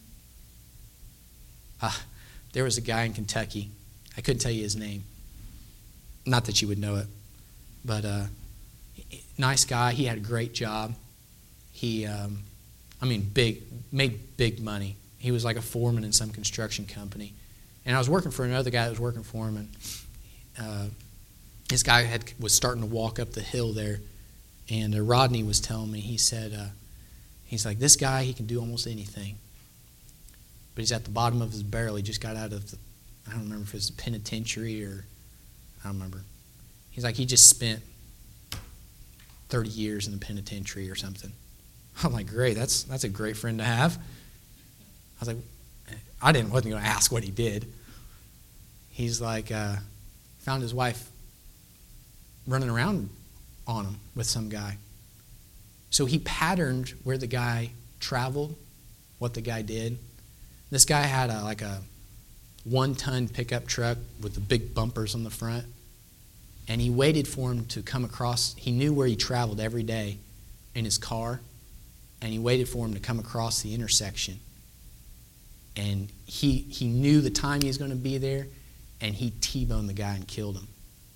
Uh, there was a guy in Kentucky. I couldn't tell you his name. Not that you would know it. But uh, nice guy. He had a great job. He, um, I mean, big, made big money. He was like a foreman in some construction company. And I was working for another guy that was working for him, and uh, this guy had was starting to walk up the hill there, and uh, Rodney was telling me, he said, uh, he's like, this guy, he can do almost anything. But he's at the bottom of his barrel. He just got out of, the, I don't remember if it was a penitentiary or, I don't remember. He's like, he just spent thirty years in the penitentiary or something. I'm like, great, that's that's a great friend to have. I was like, I didn't wasn't going to ask what he did. He's like, uh, found his wife running around on him with some guy. So he patterned where the guy traveled, what the guy did. This guy had a, like a one-ton pickup truck with the big bumpers on the front, and he waited for him to come across. He knew where he traveled every day in his car, and he waited for him to come across the intersection. And he he knew the time he was going to be there, and he T-boned the guy and killed him.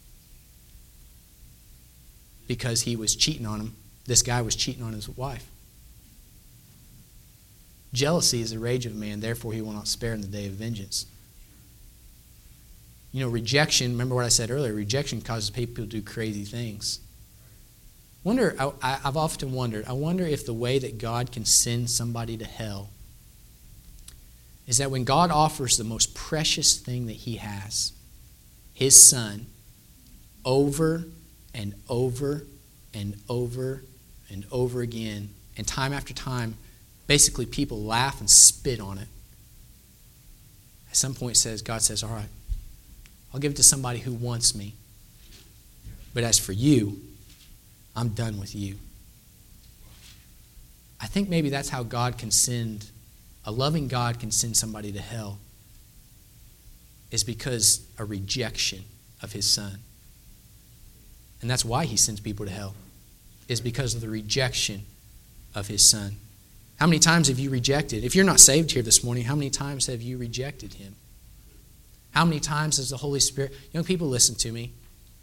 Because he was cheating on him. This guy was cheating on his wife. Jealousy is the rage of a man, therefore he will not spare in the day of vengeance. You know, rejection, remember what I said earlier, rejection causes people to do crazy things. Wonder, I, I've often wondered, I wonder if the way that God can send somebody to hell is that when God offers the most precious thing that he has, his son, over and over and over and over again, and time after time, basically people laugh and spit on it. At some point says, God says, all right, I'll give it to somebody who wants me. But as for you, I'm done with you. I think maybe that's how God can send, a loving God can send somebody to hell, is because a rejection of his Son. And that's why he sends people to hell, is because of the rejection of his Son. How many times have you rejected? If you're not saved here this morning, how many times have you rejected him? How many times has the Holy Spirit... Young people, listen to me.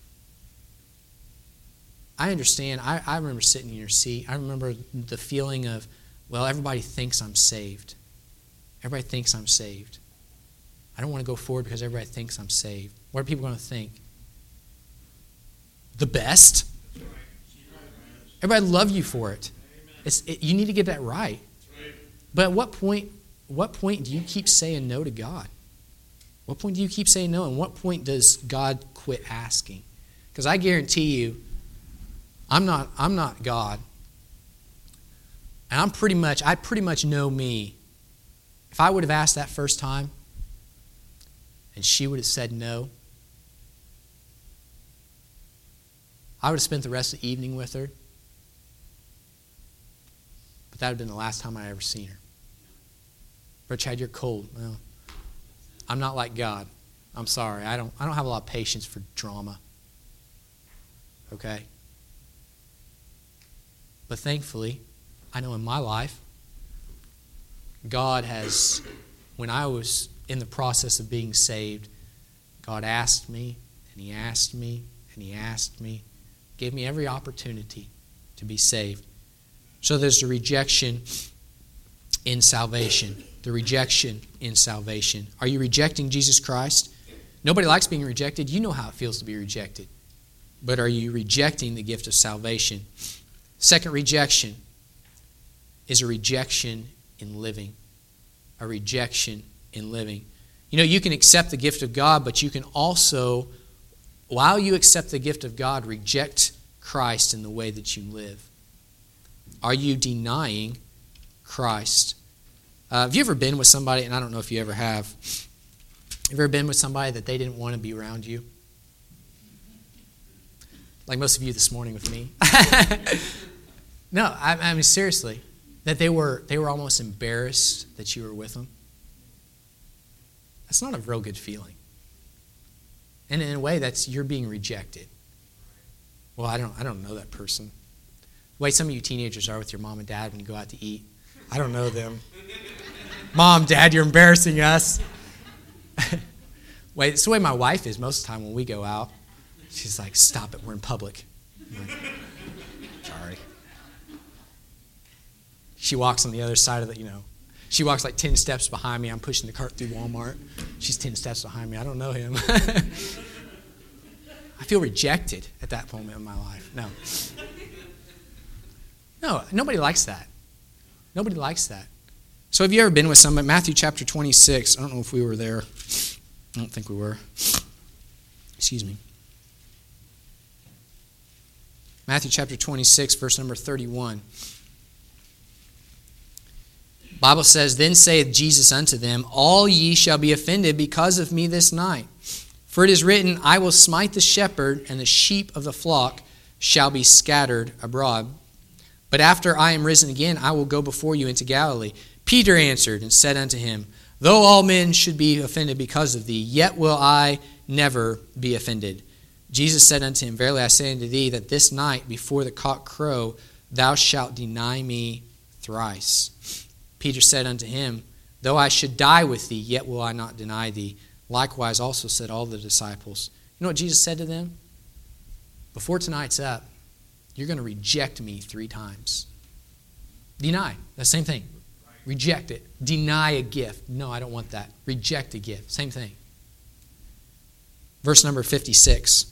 I understand. I, I remember sitting in your seat. I remember the feeling of, well, everybody thinks I'm saved. Everybody thinks I'm saved. I don't want to go forward because everybody thinks I'm saved. What are people going to think? The best? Everybody love you for it. It's, it. You need to get that right. But at what point, what point do you keep saying no to God? What point do you keep saying no? And what point does God quit asking? Because I guarantee you, I'm not, I'm not God. And I'm pretty much, I pretty much know me. If I would have asked that first time, and she would have said no, I would have spent the rest of the evening with her. But that would have been the last time I ever seen her. Brother Chad, you're cold. Well, I'm not like God. I'm sorry. I don't, I don't have a lot of patience for drama. Okay? But thankfully, I know in my life, God has, when I was in the process of being saved, God asked me, and He asked me, and He asked me, gave me every opportunity to be saved. So there's the rejection in salvation. The rejection in salvation. Are you rejecting Jesus Christ? Nobody likes being rejected. You know how it feels to be rejected. But are you rejecting the gift of salvation? Second rejection is a rejection in living. A rejection in living. You know, you can accept the gift of God, but you can also, while you accept the gift of God, reject Christ in the way that you live. Are you denying Christ? Uh, have you ever been with somebody, and I don't know if you ever have, have you ever been with somebody that they didn't want to be around you? Like most of you this morning with me. No, I, I mean seriously, that they were they were almost embarrassed that you were with them. That's not a real good feeling. And in a way, that's you're being rejected. Well, I don't I don't know that person. The way some of you teenagers are with your mom and dad when you go out to eat. I don't know them. Mom, Dad, you're embarrassing us. Wait, it's the way my wife is most of the time when we go out. She's like, stop it, we're in public. I'm like, sorry. She walks on the other side of the, you know, she walks like ten steps behind me. I'm pushing the cart through Walmart. She's ten steps behind me. I don't know him. I feel rejected at that moment in my life. No. No, nobody likes that. Nobody likes that. So have you ever been with somebody? Matthew chapter twenty-six. I don't know if we were there. I don't think we were. Excuse me. Matthew chapter twenty-six, verse number thirty-one. The Bible says, Then saith Jesus unto them, All ye shall be offended because of me this night. For it is written, I will smite the shepherd, and the sheep of the flock shall be scattered abroad. But after I am risen again, I will go before you into Galilee. Peter answered and said unto him, Though all men should be offended because of thee, yet will I never be offended. Jesus said unto him, Verily I say unto thee, that this night before the cock crow, thou shalt deny me thrice. Peter said unto him, Though I should die with thee, yet will I not deny thee. Likewise also said all the disciples. You know what Jesus said to them? Before tonight's up, you're going to reject me three times. Deny. The same thing. Reject it. Deny a gift. No, I don't want that. Reject a gift. Same thing. Verse number fifty-six.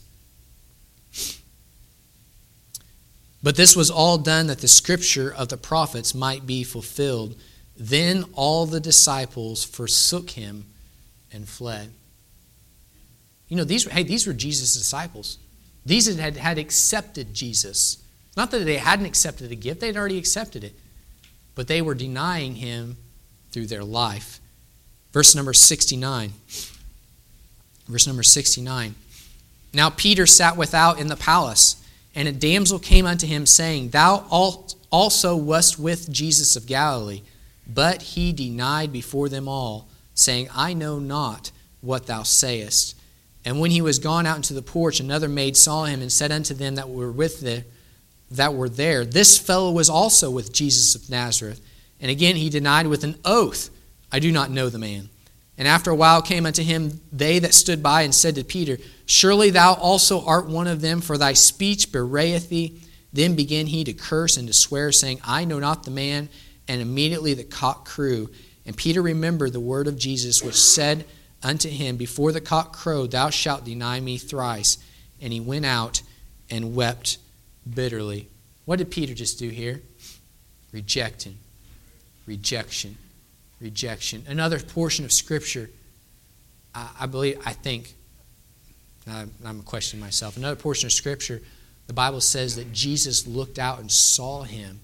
But this was all done that the scripture of the prophets might be fulfilled. Then all the disciples forsook him and fled. You know, these were, hey, these were Jesus' disciples. These had, had accepted Jesus. Not that they hadn't accepted a gift, they'd already accepted it. But they were denying him through their life. Verse number sixty-nine. Verse number sixty-nine. Now Peter sat without in the palace, and a damsel came unto him, saying, Thou also wast with Jesus of Galilee. But he denied before them all, saying, I know not what thou sayest. And when he was gone out into the porch, another maid saw him, and said unto them that were with the, that were there, This fellow was also with Jesus of Nazareth. And again he denied with an oath, I do not know the man. And after a while came unto him they that stood by, and said to Peter, Surely thou also art one of them, for thy speech bewrayeth thee. Then began he to curse and to swear, saying, I know not the man. And immediately the cock crew. And Peter remembered the word of Jesus, which said unto him, Before the cock crowed, thou shalt deny me thrice. And he went out and wept bitterly. What did Peter just do here? Rejecting. Rejection. Rejection. Another portion of Scripture, I, I believe, I think, I'm, I'm questioning myself. Another portion of Scripture, the Bible says that Jesus looked out and saw him.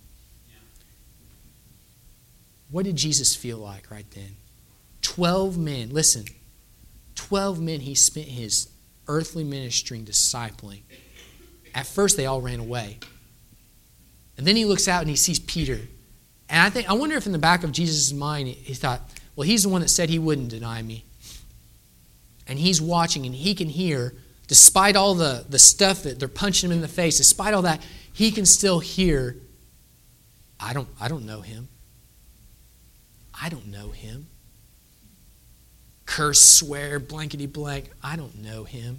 What did Jesus feel like right then? Twelve men, listen, twelve men he spent his earthly ministry discipling. At first they all ran away. And then he looks out and he sees Peter. And I think I wonder if in the back of Jesus' mind he thought, well, he's the one that said he wouldn't deny me. And he's watching and he can hear, despite all the, the stuff that they're punching him in the face, despite all that, he can still hear, I don't, I don't know him. I don't know him. Curse, swear, blankety blank. I don't know him.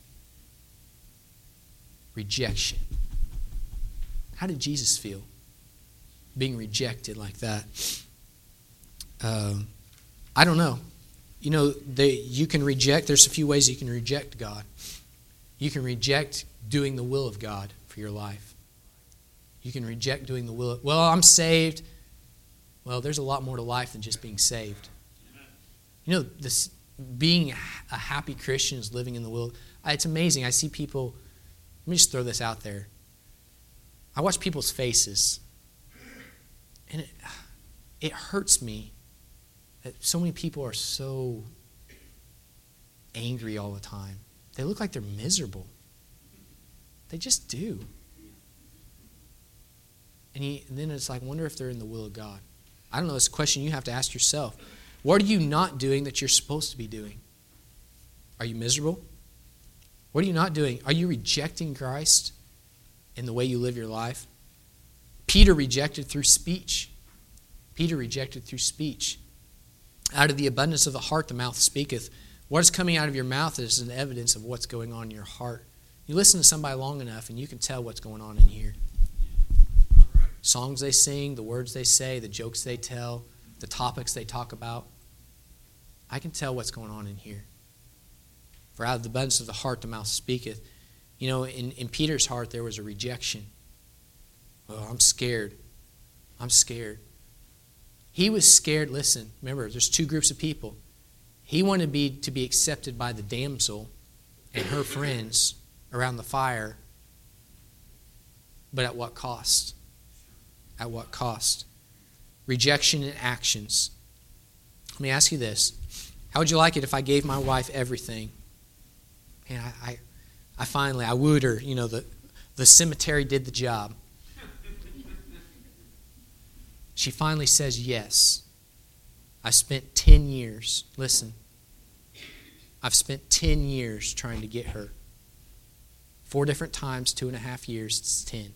Rejection. How did Jesus feel being rejected like that? Uh, I don't know. You know, they, you can reject, there's a few ways you can reject God. You can reject doing the will of God for your life. You can reject doing the will of, well, I'm saved. Well, there's a lot more to life than just being saved. You know, this being a happy Christian is living in the will. It's amazing. I see people, let me just throw this out there. I watch people's faces, and it, it hurts me that so many people are so angry all the time. They look like they're miserable. They just do. And, he, and then it's like, I wonder if they're in the will of God. I don't know, it's a question you have to ask yourself. What are you not doing that you're supposed to be doing? Are you miserable? What are you not doing? Are you rejecting Christ in the way you live your life? Peter rejected through speech. Peter rejected through speech. Out of the abundance of the heart the mouth speaketh. What is coming out of your mouth is an evidence of what's going on in your heart. You listen to somebody long enough and you can tell what's going on in here. Songs they sing, the words they say, the jokes they tell, the topics they talk about. I can tell what's going on in here. For out of the abundance of the heart the mouth speaketh. You know, in, in Peter's heart there was a rejection. Oh, I'm scared. I'm scared. He was scared. Listen, remember, there's two groups of people. He wanted to be, to be accepted by the damsel and her friends around the fire. But at what cost? At what cost? Rejection in actions. Let me ask you this. How would you like it if I gave my wife everything? Man, I, I, I finally, I wooed her. You know, the, the cemetery did the job. She finally says yes. I spent ten years. Listen. I've spent ten years trying to get her. Four different times, two and a half years, it's ten.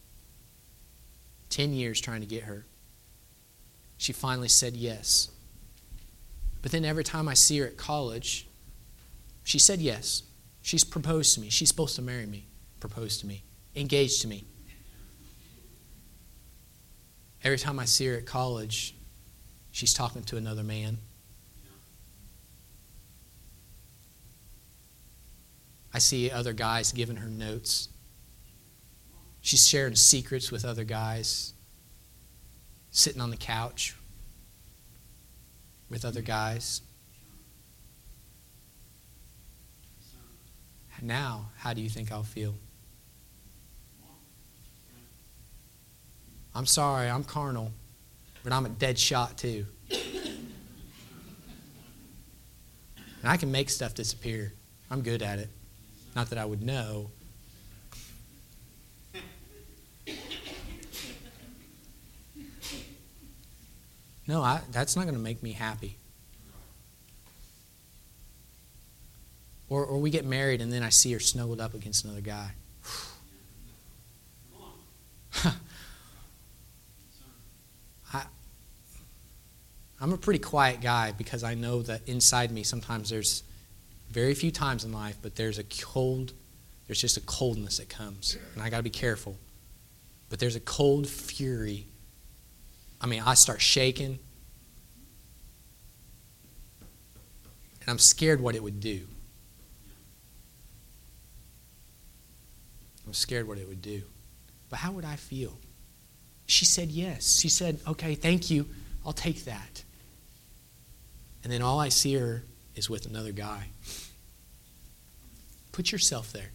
Ten years trying to get her. She finally said yes. But then every time I see her at college, she said yes. She's proposed to me. She's supposed to marry me. Proposed to me. Engaged to me. Every time I see her at college, she's talking to another man. I see other guys giving her notes. She's sharing secrets with other guys. Sitting on the couch with other guys. Now, how do you think I'll feel? I'm sorry, I'm carnal, but I'm a dead shot too. And I can make stuff disappear. I'm good at it. Not that I would know. No, I, that's not going to make me happy. Or, or we get married and then I see her snuggled up against another guy. I, I'm a pretty quiet guy because I know that inside me sometimes there's very few times in life, but there's a cold, there's just a coldness that comes. And I got to be careful. But there's a cold fury. I mean, I start shaking. And I'm scared what it would do. I'm scared what it would do. But how would I feel? She said yes. She said, okay, thank you. I'll take that. And then all I see her is with another guy. Put yourself there.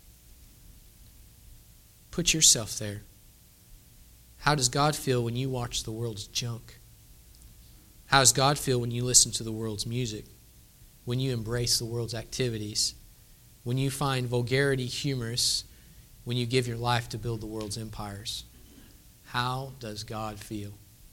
Put yourself there. How does God feel when you watch the world's junk? How does God feel when you listen to the world's music? When you embrace the world's activities? When you find vulgarity humorous? When you give your life to build the world's empires? How does God feel?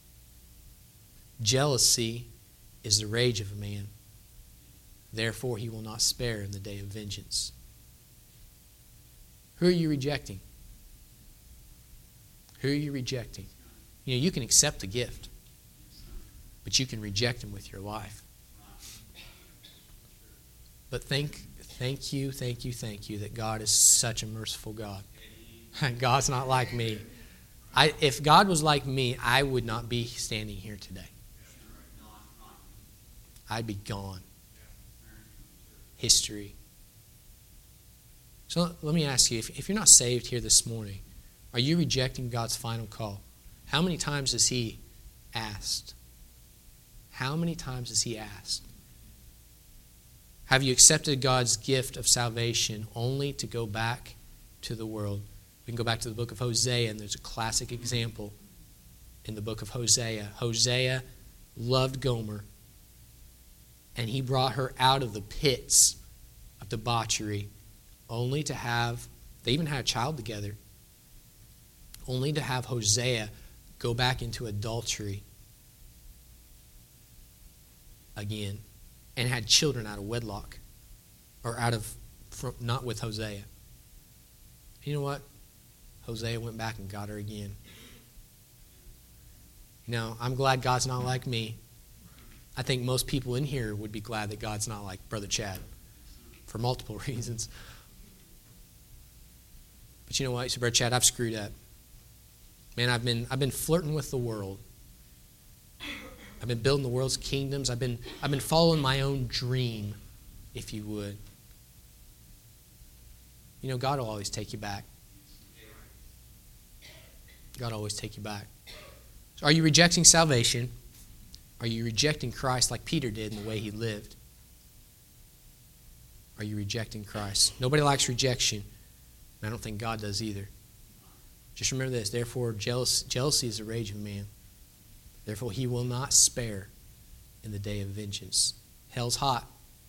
Jealousy is the rage of a man. Therefore, he will not spare in the day of vengeance. Who are you rejecting? Who are you rejecting? You know, you can accept the gift, but you can reject him with your life. But thank, thank you, thank you, thank you that God is such a merciful God. God's not like me. I, if God was like me, I would not be standing here today. I'd be gone. History. So let me ask you, if, if you're not saved here this morning, are you rejecting God's final call? How many times has He asked? How many times has He asked? Have you accepted God's gift of salvation only to go back to the world? We can go back to the book of Hosea, and there's a classic example in the book of Hosea. Hosea loved Gomer, and he brought her out of the pits of debauchery only to have, they even had a child together, only to have Hosea go back into adultery again and had children out of wedlock or out of, from, not with Hosea. You know what? Hosea went back and got her again. You know, I'm glad God's not like me. I think most people in here would be glad that God's not like Brother Chad for multiple reasons. But you know what? So, Brother Chad, I've screwed up. Man, I've been I've been flirting with the world. I've been building the world's kingdoms. I've been I've been following my own dream, if you would. You know, God will always take you back. God will always take you back. So are you rejecting salvation? Are you rejecting Christ like Peter did in the way he lived? Are you rejecting Christ? Nobody likes rejection, and I don't think God does either. Just remember this, therefore jealous, jealousy is the rage of man. Therefore he will not spare in the day of vengeance. Hell's hot.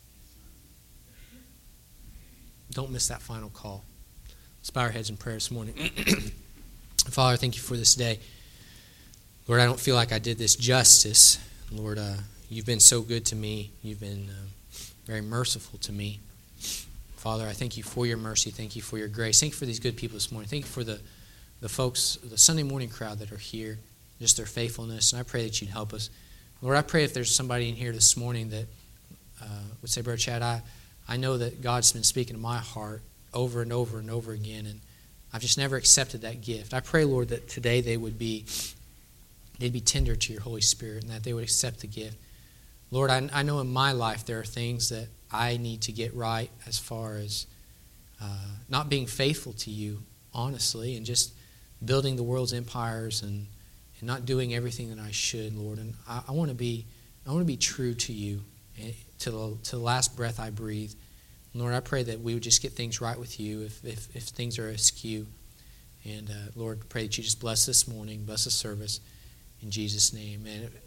Don't miss that final call. Let's bow our heads in prayer this morning. Father, thank you for this day. Lord, I don't feel like I did this justice. Lord, uh, you've been so good to me. You've been uh, very merciful to me. Father, I thank you for your mercy. Thank you for your grace. Thank you for these good people this morning. Thank you for the, the folks, the Sunday morning crowd that are here, just their faithfulness. And I pray that you'd help us. Lord, I pray if there's somebody in here this morning that uh, would say, Brother Chad, I, I know that God's been speaking to my heart over and over and over again, and I've just never accepted that gift. I pray, Lord, that today they would be they'd be tender to your Holy Spirit and that they would accept the gift. Lord, I, I know in my life there are things that I need to get right as far as uh, not being faithful to you, honestly, and just building the world's empires and, and not doing everything that I should, Lord. And I, I want to be I want to be true to you to the, to the last breath I breathe. Lord, I pray that we would just get things right with you if if, if things are askew. And uh, Lord, pray that you just bless this morning, bless the service. In Jesus' name. And